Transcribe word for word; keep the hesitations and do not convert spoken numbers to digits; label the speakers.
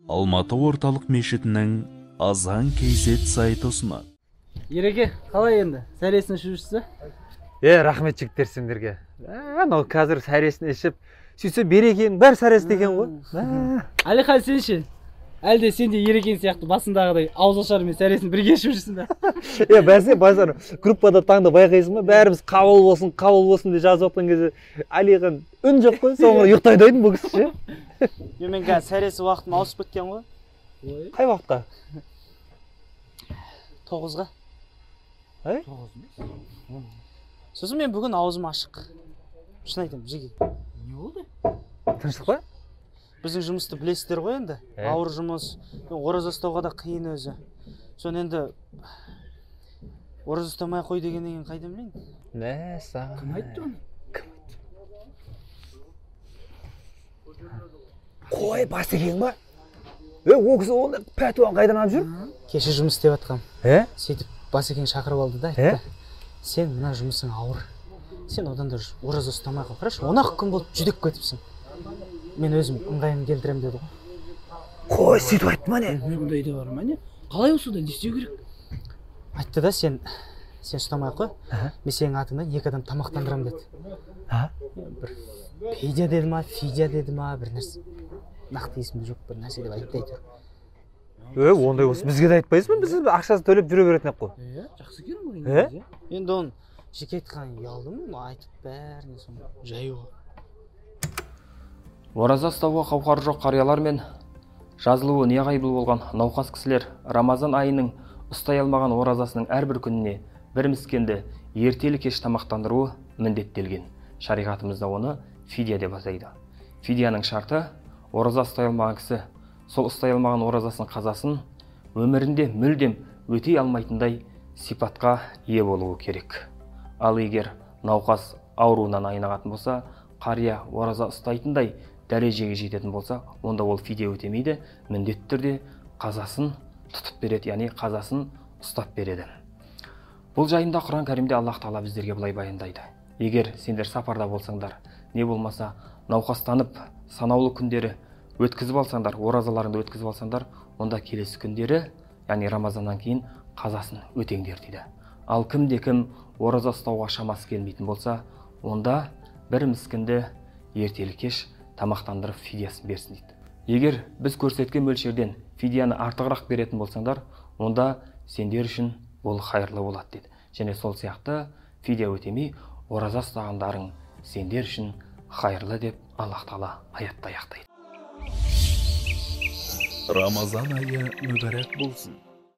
Speaker 1: Алматы орталық мешітінің азан кейзет сайты ұсынады.
Speaker 2: Ереке, қалай енді? Сәресін ішушісі?
Speaker 3: Е, рахмет жігіттер сендерге. Анау қазір сәресін ішіп, сөйтсе берекенің бәрі сәресі деген ғой.
Speaker 2: Әлихан, сен ше? Әлде сен де Ерекен сияқты басындағыдай ауыз ашар мен сәресін бірге ішіп жүрсің бе?
Speaker 3: Е, бәсе, базар группада таңда байқайсың ба? Бәріміз қабыл болсын, қабыл болсын деп жазып отқан кезде Әлихан үн жоқ қой, соңғы ұйықтай дайын бұл кісі ше.
Speaker 2: Е, мен қазір сәресі уақытым ауысып кеткен ғой.
Speaker 3: Қай уақытқа?
Speaker 2: Тоғызға.
Speaker 3: Ай?
Speaker 2: Сосын мен бүгін аузым ашық. Шын айтам, жеке. Не болды?
Speaker 3: Тыныштық па?
Speaker 2: Біздің жұмысты білесіздер ғой енді. Ауыр жұмыс, ораза ұстауға да қиын өзі. Соны енді ораза ұстамай қой дегеннен кейін қайдан білейін?
Speaker 3: Мә, саған.
Speaker 2: Кім айтты оны?
Speaker 3: Кім айтты? Қой, Басекең ба? Е, ол кісі оны пәтуан қайдан алып жүр?
Speaker 2: Кеше жұмыс істеп жатқам.
Speaker 3: Е?
Speaker 2: Сөйтіп Басекең шақырып алды да, айтты. Сен мына жұмысың ауыр. Сен одан да ораза ұстамай қой. Қарашы, он ақ күн болып жүдеп кетіпсің. Мен өзім ыңғайын келтірем деді ғой.
Speaker 3: Қой, сөйтіп айтты ма не?
Speaker 2: Ондай да бар ма не? Қалай осыда не істеу керек? Айтты да, сен сен ұстамай қой. Мен сенің атыңнан екі адам тамақтандырам деді.
Speaker 3: Ha?
Speaker 2: Bir Fidya dedim ha, Fidya dedim ha, bir нәрсе. Нақты есімде жоқ, бір нәрсе деп айтты әйтеуір.
Speaker 3: Е, ондай болса бізге де айтпайсыз ба? Біз ақшасын төлеп жүре беретін ақ қой.
Speaker 2: Е, жақсы екен ғой.
Speaker 3: Е?
Speaker 2: Енді оны жеке айтқан ұялдым, оны айтып бәріне соны жаю.
Speaker 4: Ораза ұстауға қауқары жоқ қариялар мен жазылуы неғайбыл болған науқас кісілер Рамазан айының ұстай алмаған оразасының әрбір күніне бір міскенді ертелі кеш тамақтандыруы міндеттелген. Шариғатымызда оны фидия деп атайды. Фидияның шарты ораза ұстай алмаған кісі сол ұстай алмаған оразасының қазасын өмірінде мүлдем өтей алмайтындай сипатқа ие болуы керек. Ал егер науқас ауруынан айнығатын болса, қария ораза ұстайтындай дәрежеге жететін болса, онда ол фидия өтемейді, міндетті түрде қазасын тұтып береді, яғни қазасын ұстап береді. Бұл жайында Құран кәрімде Аллах Тағала біздерге былай баяндайды. Егер сендер сапарда болсаңдар, не болмаса науқастанып санаулы күндері өткізіп алсаңдар, оразаларыңды өткізіп алсаңдар, онда келесі күндері, яғни Рамазаннан кейін қазасын өтеңдер дейді. Ал кімде кім ораза ұстауға шамасы келмейтін болса, онда бір міскінді ертелі кеш тамақтандырып фидиясын берсін дейді. Егер біз көрсеткен мөлшерден фидияны артығырақ беретін болсаңдар, онда сендер үшін ол хайырлы болады дейді. Және сол сияқты фидия өтемей ораза ұстағандарың сендер үшін хайырлы деп Аллах Тағала аятта аяқтайды.
Speaker 1: Рамазан айы мүбәрәк болсын.